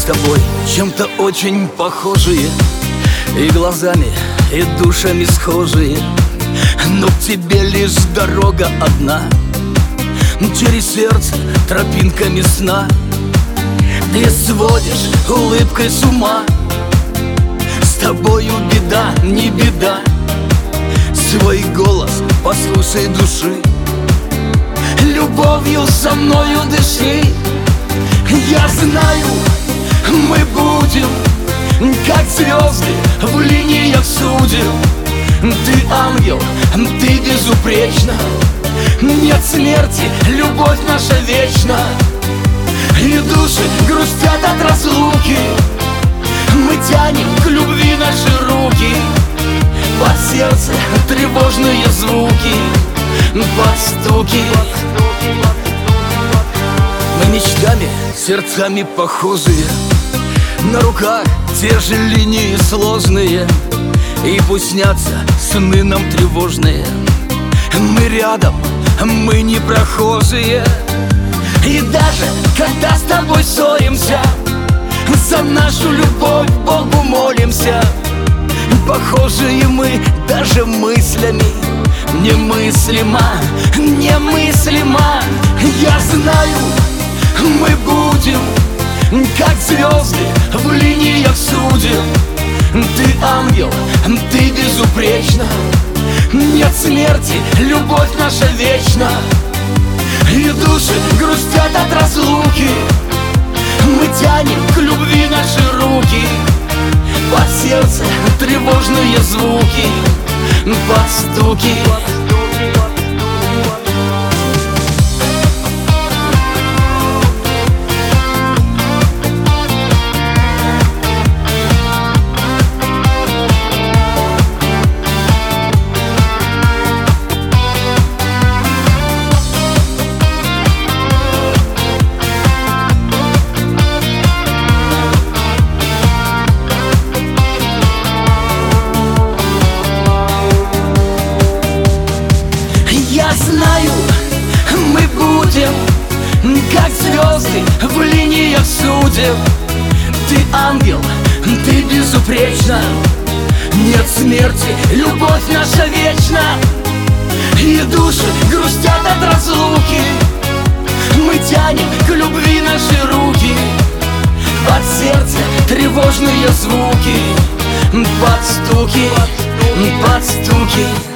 тобой чем-то очень похожие, и глазами, и душами схожие, но к тебе лишь дорога одна, через сердце тропинками сна. Ты сводишь улыбкой с ума, с тобою беда, не беда. Свой голос послушай души, любовью со мною дыши. Я знаю, мы будем, как звезды в линиях судеб. Ты ангел, ты безупречна, нет смерти, любовь наша вечна. И души грустят от разлуки, мы тянем к любви наши руки. Под сердце тревожные звуки, под стуки. Мы мечтами, сердцами похожие, на руках те же линии сложные, и пусть снятся сны нам тревожные. Мы рядом, мы не прохожие, и даже когда с тобой ссоримся, за нашу любовь Богу молимся. Похожие мы даже мыслями, немыслимо, немыслимо. Я знаю, мы будем, как звезды в линиях судеб. Ты ангел, ты безупречна, нет смерти, любовь наша вечна. И души грустят от разлуки, мы тянем к любви наши руки. Под сердце тревожные звуки, под стуки. Я знаю, мы будем, как звезды в линиях судеб. Ты ангел, ты безупречна, нет смерти, любовь наша вечна. И души грустят от разлуки, мы тянем к любви наши руки. Под сердце тревожные звуки, под стуки, под стуки.